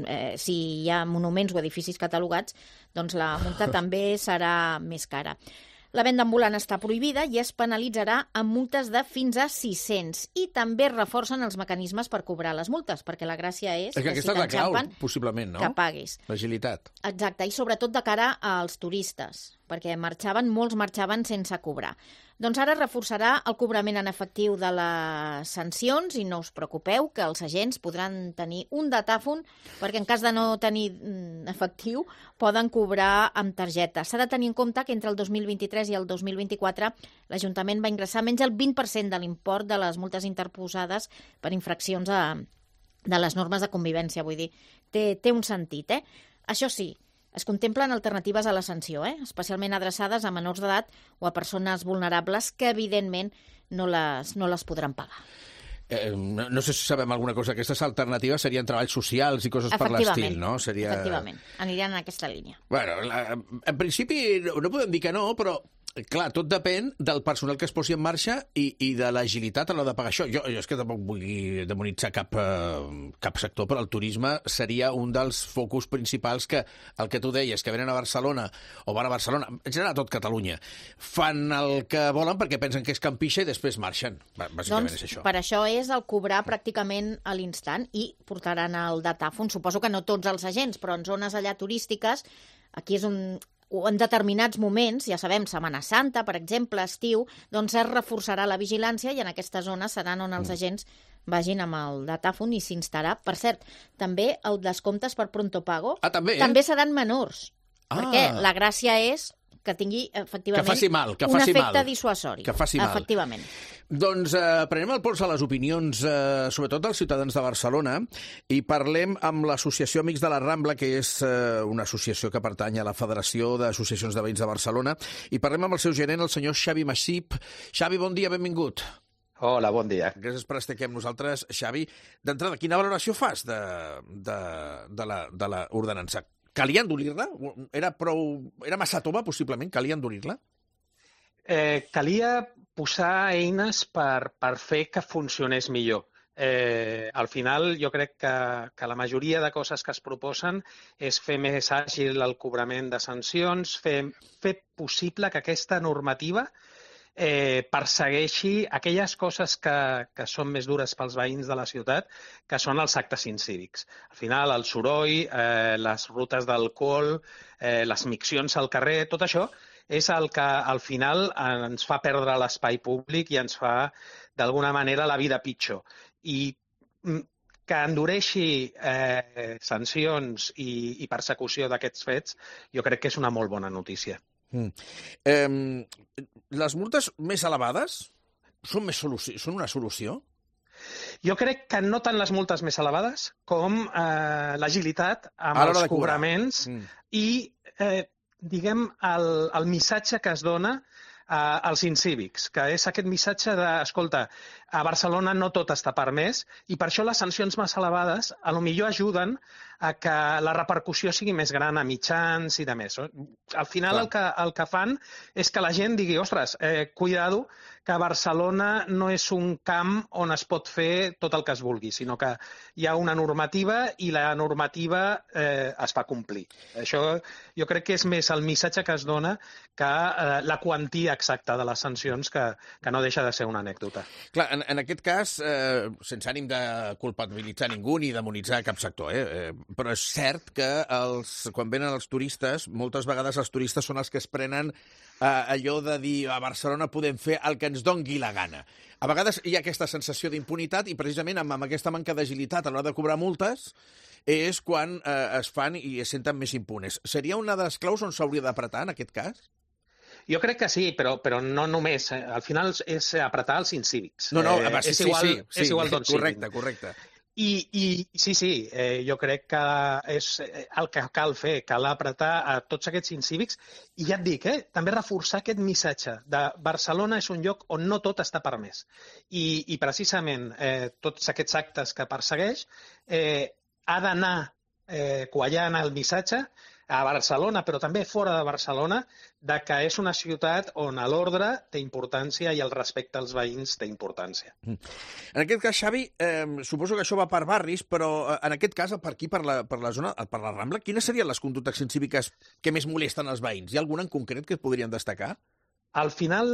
Si hi ha monuments o edificis catalogats, doncs la multa també serà més cara. La venda ambulant està prohibida i es penalitzarà amb multes de fins a 600. I també reforcen els mecanismes per cobrar les multes, perquè la gràcia és que si t'enxampen, possiblement, no? Que paguis. L'agilitat. Exacte, i sobretot de cara als turistes, perquè molts marxaven sense cobrar. Doncs ara reforçarà el cobrament en efectiu de les sancions i no us preocupeu que els agents podran tenir un datàfon perquè en cas de no tenir efectiu poden cobrar amb targeta. S'ha de tenir en compte que entre el 2023 i el 2024 l'Ajuntament va ingressar menys el 20% de l'import de les multes interposades per infraccions de les normes de convivència. Vull dir, té un sentit, Això sí, es contemplen alternatives a la sanció, especialment adreçades a menors d'edat o a persones vulnerables que, evidentment, no les podran pagar. No sé si sabem alguna cosa. Aquestes alternatives serien treballs socials i coses per l'estil, no? Efectivament, aniran en aquesta línia. Bueno, en principi no podem dir que no, però clar, tot depèn del personal que es posi en marxa i de l'agilitat a l'hora de pagar això. Jo és que tampoc vull demonitzar cap sector, però el turisme seria un dels focus principals que el que tu deies, que venen a Barcelona o van a Barcelona, en general a tot Catalunya, fan el que volen perquè pensen que és campixa i després marxen. Bàsicament és això. Per això és el cobrar pràcticament a l'instant i portaran el datàfon. Suposo que no tots els agents, però en zones allà turístiques, aquí és o en determinats moments, ja sabem, Setmana Santa, per exemple, estiu, doncs es reforçarà la vigilància i en aquestes zones seran on els agents vagin amb el datàfon i s'instal·larà. Per cert, també els descomptes per pronto pago també seran menors, perquè la gràcia és que tingui, efectivament, un efecte dissuasori. Que faci mal. Efectivament. Doncs prenem el pols a les opinions, sobretot dels ciutadans de Barcelona, i parlem amb l'Associació Amics de la Rambla, que és una associació que pertany a la Federació d'Associacions de Veïns de Barcelona, i parlem amb el seu gerent, el senyor Xavi Massip. Xavi, bon dia, benvingut. Hola, bon dia. Gràcies per estar aquí amb nosaltres. Xavi, d'entrada, quina valoració fas de la ordenança? Calia endurir-la? Era massa tova, possiblement? Calia endurir-la? Calia posar eines per fer que funcionés millor. Al final, jo crec que la majoria de coses que es proposen és fer més àgil el cobrament de sancions, fer possible que aquesta normativa persegueixi aquelles coses que són més dures pels veïns de la ciutat, que són els actes incívics. Al final, el soroll, les rutes d'alcohol, les miccions al carrer, tot això és el que al final ens fa perdre l'espai públic i ens fa, d'alguna manera, la vida pitjor. I que endureixi sancions i persecució d'aquests fets, jo crec que és una molt bona notícia. Les multes més elevades són una solució? Jo crec que no tant les multes més elevades com l'agilitat amb els cobraments i, diguem, el missatge que es dona als incívics, que és aquest missatge de, escolta, a Barcelona no tot està permès i per això les sancions més elevades potser ajuden a que la repercussió sigui més gran a mitjans i de més. Al final el que fan és que la gent digui, ostres, cuidado, que Barcelona no és un camp on es pot fer tot el que es vulgui, sinó que hi ha una normativa i la normativa es fa complir. Això jo crec que és més el missatge que es dona que la quantia exacta de les sancions, que no deixa de ser una anècdota. Clar, en aquest cas, sense ànim de culpabilitzar ningú ni demonitzar cap sector, però és cert que quan venen els turistes, moltes vegades els turistes són els que es prenen allò de dir a Barcelona podem fer el que ens dongui la gana. A vegades hi ha aquesta sensació d'impunitat i precisament amb aquesta manca d'agilitat a l'hora de cobrar multes és quan es fan i es senten més impunes. Seria una de les claus on s'hauria d'apretar en aquest cas? Jo crec que sí, però no només. Al final és apretar els incívics. És igual d'on siguin. Correcte. I sí, jo crec que és el que cal fer, cal apretar a tots aquests incívics i ja et dic, també reforçar aquest missatge de Barcelona és un lloc on no tot està permès. I precisament tots aquests actes que persegueix ha d'anar quallant el missatge a Barcelona, però també fora de Barcelona, de que és una ciutat on l'ordre té importància i el respecte als veïns té importància. En aquest cas, Xavi, suposo que això va per barris, però en aquest cas, per aquí, per la zona, per la Rambla, quines serien les conductes incíviques que més molesten els veïns? Hi ha alguna en concret que podrien destacar? Al final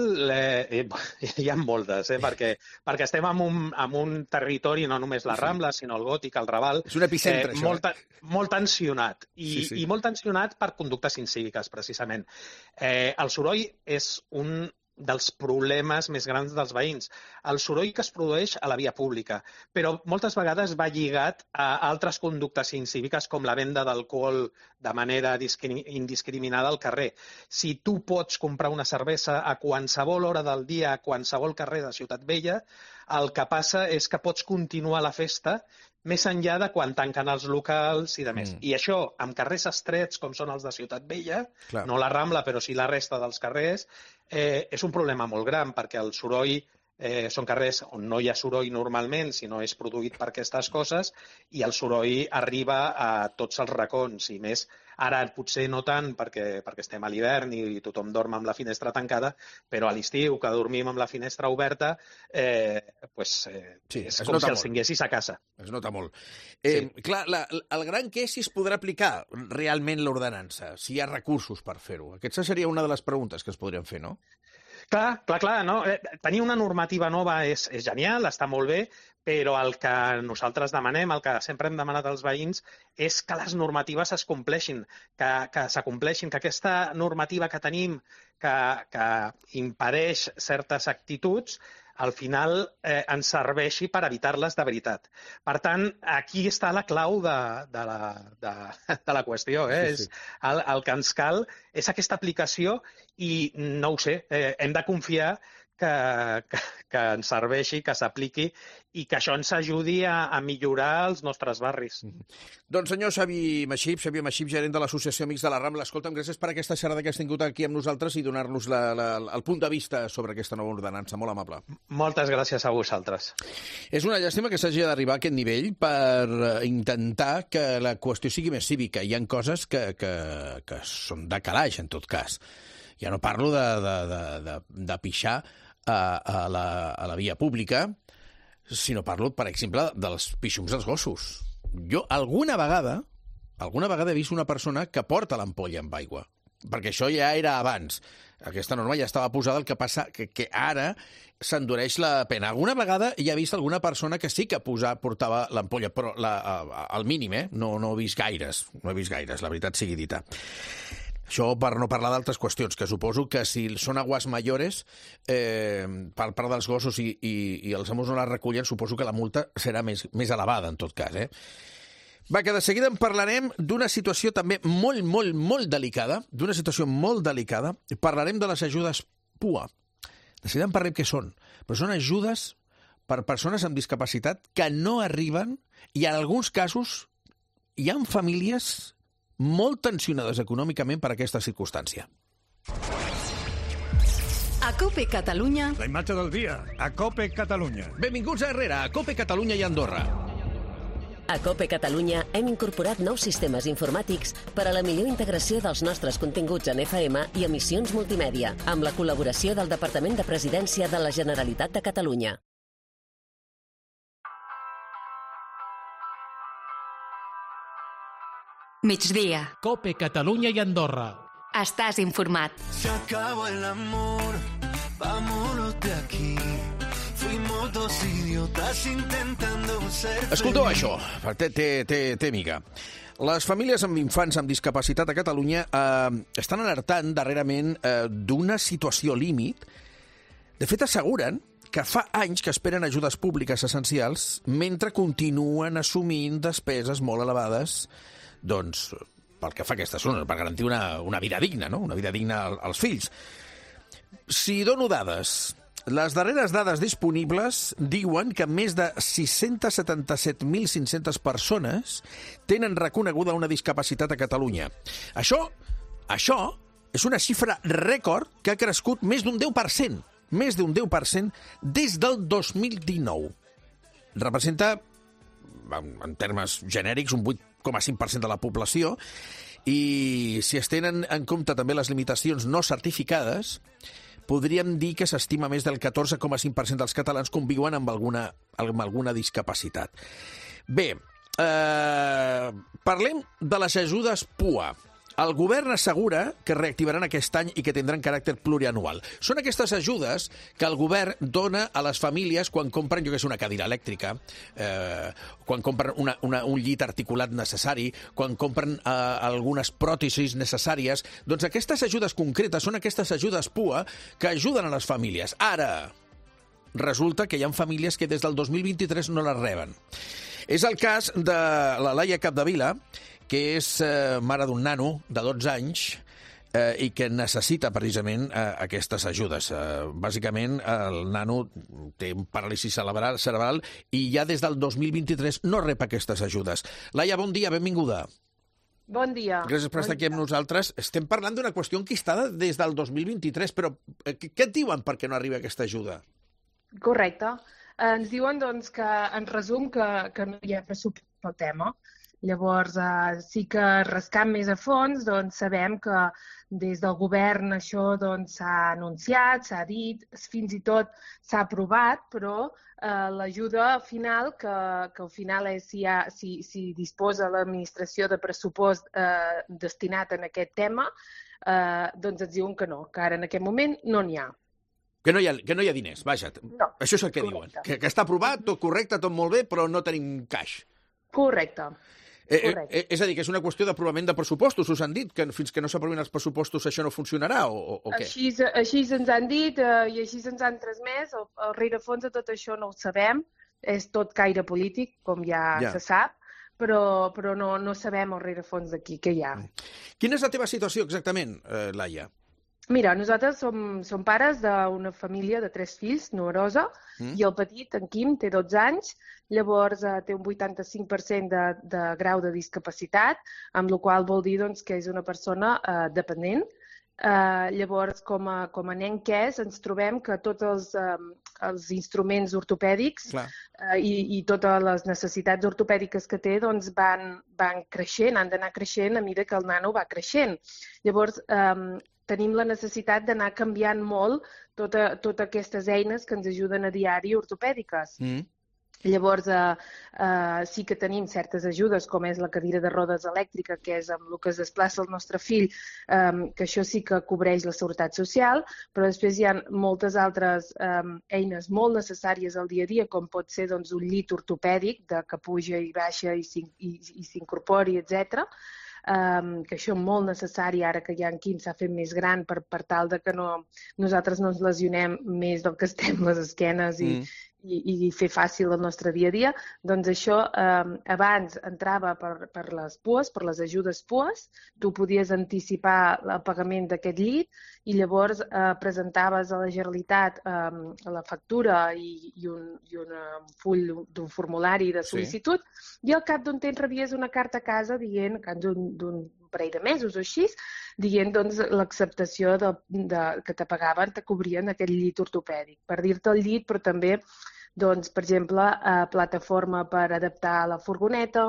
hi ha moltes, perquè estem en un territori, no només la Rambla, sinó el Gòtic, el Raval... És un epicentre, això. Molt tensionat, i molt tensionat per conductes incíviques, precisament. El soroll és un dels problemes més grans dels veïns. El soroll que es produeix a la via pública, però moltes vegades va lligat a altres conductes incíviques com la venda d'alcohol de manera indiscriminada al carrer. Si tu pots comprar una cervesa a qualsevol hora del dia, a qualsevol carrer de Ciutat Vella, el que passa és que pots continuar la festa més enllà de quan tanquen els locals i de més. I això, amb carrers estrets com són els de Ciutat Vella, no la Rambla, però sí la resta dels carrers, és un problema molt gran, perquè el soroll són carrers on no hi ha soroll normalment, sinó és produït per aquestes coses, i el soroll arriba a tots els racons, i més ara potser no tant perquè estem a l'hivern i tothom dorm amb la finestra tancada, però a l'estiu, que dormim amb la finestra oberta, és com si els tinguessis a casa. Es nota molt. Clar, el gran que és si es podrà aplicar realment l'ordenança, si hi ha recursos per fer-ho. Aquesta seria una de les preguntes que es podrien fer, no? Clar, no? Tenir una normativa nova és genial, està molt bé, però el que nosaltres demanem, el que sempre hem demanat als veïns, és que les normatives es compleixin, que s'acompleixin, que aquesta normativa que tenim, que impedeix certes actituds, al final ens serveixi per evitar-les de veritat. Per tant, aquí està la clau de la qüestió. El que ens cal és aquesta aplicació i, no ho sé, hem de confiar que ens serveixi, que s'apliqui i que això ens ajudi a millorar els nostres barris. Doncs senyor Xavier Meixip, gerent de l'Associació Amics de la Rambla, escolta'm, gràcies per aquesta xerrada que has tingut aquí amb nosaltres i donar-nos el punt de vista sobre aquesta nova ordenança. Molt amable. Moltes gràcies a vosaltres. És una llàstima que s'hagi d'arribar a aquest nivell per intentar que la qüestió sigui més cívica. Hi ha coses que són de calaix, en tot cas. Ja no parlo de pixar a la via pública, sinó parlo, per exemple, dels pixums dels gossos. Jo alguna vegada he vist una persona que porta l'ampolla amb aigua, perquè això ja era abans. Aquesta norma ja estava posada, el que passa que ara s'endureix la pena. Alguna vegada ja he vist alguna persona que sí que portava l'ampolla, però al mínim, no he vist gaires, la veritat sigui dita. Això per no parlar d'altres qüestions, que suposo que si són aguas mayores, per part dels gossos i els amos no la recullen, suposo que la multa serà més elevada, en tot cas, Va, que de seguida en parlarem d'una situació també molt delicada, Parlarem de les ajudes PUA. De seguida en parlarem què són, però són ajudes per persones amb discapacitat que no arriben, i en alguns casos hi ha famílies molt tensionades econòmicament per aquesta circumstància. A COPE Catalunya... La imatge del dia, a COPE Catalunya. Benvinguts a Herrera, a COPE Catalunya i Andorra. A COPE Catalunya hem incorporat nous sistemes informàtics per a la millor integració dels nostres continguts en FM i emissions multimèdia, amb la col·laboració del Departament de Presidència de la Generalitat de Catalunya. Migdia. COPE Catalunya i Andorra. Estàs informat. Se acabó el amor, vámonos de aquí. Fuimos dos idiotas intentando ser... Escolteu això, té mica. Les famílies amb infants amb discapacitat a Catalunya estan alertant darrerament d'una situació límit. De fet, asseguren que fa anys que esperen ajudes públiques essencials mentre continuen assumint despeses molt elevades, doncs, pel que fa a aquestes zones, per garantir una vida digna, no? Una vida digna als fills. Si dono dades... Les darreres dades disponibles diuen que més de 677.500 persones tenen reconeguda una discapacitat a Catalunya. Això és una xifra rècord que ha crescut més d'un 10%, des del 2019. Representa, en termes genèrics, un 8,5% de la població, i si es tenen en compte també les limitacions no certificades, podríem dir que s'estima més del 14,5% dels catalans conviuen amb alguna discapacitat. Bé, parlem de les ajudes PUA. El govern assegura que reactivaran aquest any i que tindran caràcter plurianual. Són aquestes ajudes que el govern dona a les famílies quan compren, una cadira elèctrica, quan compren un llit articulat necessari, quan compren algunes pròtesis necessàries. Doncs aquestes ajudes concretes són aquestes ajudes PUA que ajuden a les famílies. Ara, resulta que hi ha famílies que des del 2023 no les reben. És el cas de la Laia Capdevila, que és mare d'un nano de 12 anys i que necessita precisament aquestes ajudes. Bàsicament, el nano té paràlisi cerebral i ja des del 2023 no rep aquestes ajudes. Laia, bon dia, benvinguda. Bon dia. Gràcies per estar aquí amb nosaltres. Estem parlant d'una qüestió enquistada des del 2023, però què et diuen perquè no arriba aquesta ajuda? Correcte. Ens diuen, doncs, que, en resum, que no hi ha pressupost pel tema. Llavors, sí que rascant més a fons, doncs, sabem que des del govern això s'ha anunciat, s'ha dit, fins i tot s'ha aprovat, però l'ajuda final, que al final és si disposa l'administració de pressupost destinat en aquest tema, doncs ens diuen que no, que ara en aquest moment no n'hi ha. Que no hi ha diners, vaja. No. Això és el que diuen. Que està aprovat, tot correcte, tot molt bé, però no tenim caix. Correcte. És a dir, que és una qüestió d'aprovament de pressupostos, us han dit que fins que no s'aprovin els pressupostos això no funcionarà, o què? Així ens han dit i així ens han transmès. El rerefons de tot això no ho sabem, és tot caire polític, com ja se sap, però no sabem el rerefons d'aquí, què hi ha. Quina és la teva situació exactament, Laia? Mira, nosaltres som pares d'una família de 3 fills, numerosa, i el petit, en Quim, té 12 anys, llavors té un 85% de grau de discapacitat, amb la qual vol dir que és una persona dependent. Llavors, com a nen que és, ens trobem que tots els instruments ortopèdics i totes les necessitats ortopèdiques que té van creixent, han d'anar creixent a mesura que el nano va creixent. Llavors, tenim la necessitat d'anar canviant molt totes aquestes eines que ens ajuden a diari ortopèdiques. Llavors, sí que tenim certes ajudes, com és la cadira de rodes elèctrica, que és amb el que es desplaça el nostre fill, que això sí que cobreix la Seguretat Social, però després hi ha moltes altres eines molt necessàries al dia a dia, com pot ser doncs, un llit ortopèdic que puja i baixa i s'incorpori, etc. Que això és molt necessari ara que ja en Quim s'ha fet més gran per tal de que nosaltres no ens lesionem més del que estem les esquenes i fer fàcil el nostre dia a dia. Doncs això abans entrava per les PUES, per les ajudes PUES, tu podies anticipar el pagament d'aquest llit i llavors presentaves a la Generalitat la factura i un full d'un formulari de sol·licitud i al cap d'un temps rebies una carta a casa dient, al cap d'un parell de mesos o així, dient doncs, l'acceptació que te pagaven, te cobrien aquest llit ortopèdic. Per dir-te el llit, però també, doncs, per exemple, plataforma per adaptar la furgoneta,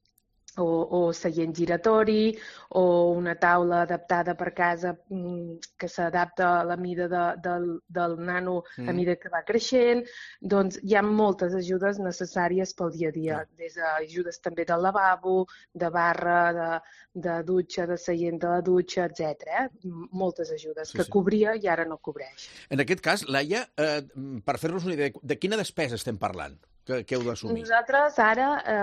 o seient giratori, o una taula adaptada per casa que s'adapta a la mida del nano a mida que va creixent. Doncs hi ha moltes ajudes necessàries pel dia a dia, des d'ajudes també del lavabo, de barra, de dutxa, de seient de la dutxa, etc. Moltes ajudes que cobria i ara no cobreix. En aquest cas, Laia, per fer-nos una idea, de quina despesa estem parlant? Que heu d'assumir? Nosaltres ara,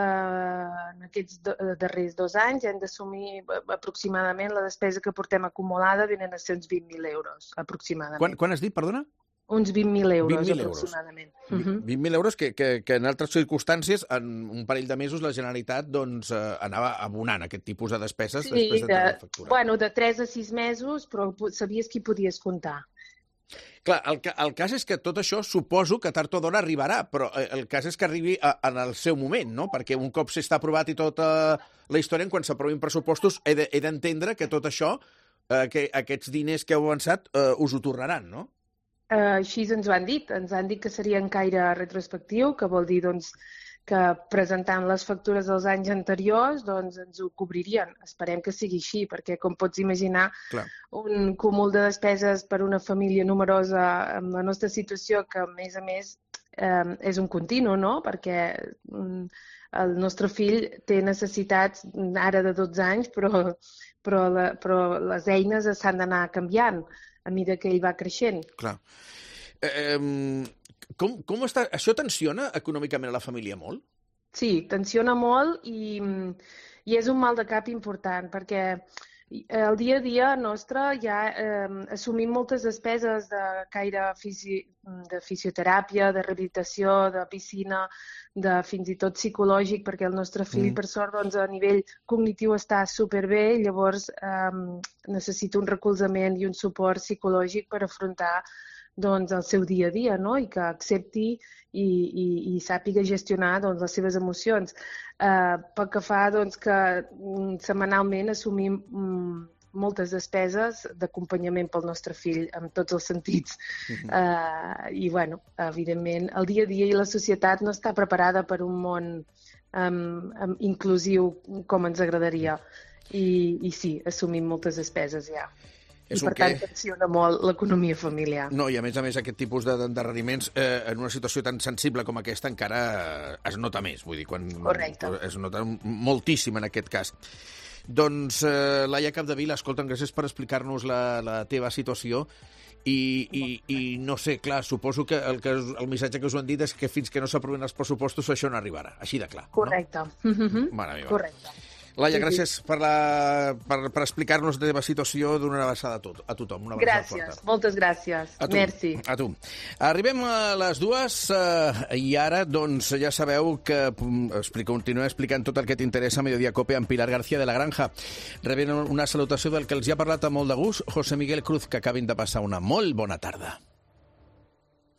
en aquests darrers 2 anys, hem d'assumir aproximadament la despesa que portem acumulada venen a ser uns 20.000 euros, aproximadament. Quan has dit, perdona? Uns 20.000 euros, aproximadament. 20.000 euros que en altres circumstàncies, en un parell de mesos, la Generalitat anava abonant aquest tipus de despeses després de la factura. Bueno, de 3 a 6 mesos, però sabies qui podies comptar. Clar, el cas és que tot això suposo que tard o d'hora arribarà, però el cas és que arribi en el seu moment, no? Perquè un cop s'està aprovat i tota la història, quan s'aprovin pressupostos, he d'entendre que tot això, que aquests diners que heu avançat, us ho tornaran, no? Així ens ho han dit que seria en caire retrospectiu, que vol dir doncs, que presentant les factures dels anys anteriors doncs ens ho cobririen. Esperem que sigui així, perquè com pots imaginar, un cúmul de despeses per una família numerosa en la nostra situació, que a més és un continu, no? Perquè el nostre fill té necessitats ara de 12 anys, però les eines s'han d'anar canviant a mesura que ell va creixent. Clar. Com està? Això tensiona econòmicament a la família molt? Sí, tensiona molt i és un mal de cap important, perquè el dia a dia nostre ja assumim moltes despeses de caire de fisioteràpia, de rehabilitació, de piscina, de fins i tot psicològic, perquè el nostre fill, per sort, doncs, a nivell cognitiu està superbé, llavors necessita un recolzament i un suport psicològic per afrontar doncs, el seu dia a dia, no? I que accepti i sàpiga gestionar doncs, les seves emocions. Pel que fa doncs, que setmanalment assumim moltes despeses d'acompanyament pel nostre fill, en tots els sentits. I, bueno, evidentment, el dia a dia i la societat no està preparada per un món inclusiu com ens agradaria. I sí, assumim moltes despeses ja. I per tant tensiona molt l'economia familiar. No, i a més aquest tipus d'endarreriments en una situació tan sensible com aquesta encara es nota més, vull dir, Correcte. Es nota moltíssim en aquest cas. Doncs, Laia Capdevila, escolta'm, gràcies per explicar-nos la teva situació i no sé, clar, suposo que el missatge que us han dit és que fins que no s'aprovin els pressupostos això no arribarà, així de clar. Correcte. No? Mare meva. Correcte. Laia, gràcies per explicar-nos la teva situació, donar una abraçada a tothom. Una abraçada gràcies, forta. Moltes gràcies. Merci. A tu. Arribem a les 2 i ara, doncs, ja sabeu que continuem explicant tot el que t'interessa a Mediodía Cope amb Pilar García de la Granja. Rebent una salutació del que els hi ha parlat amb molt de gust, José Miguel Cruz, que acabin de passar una molt bona tarda.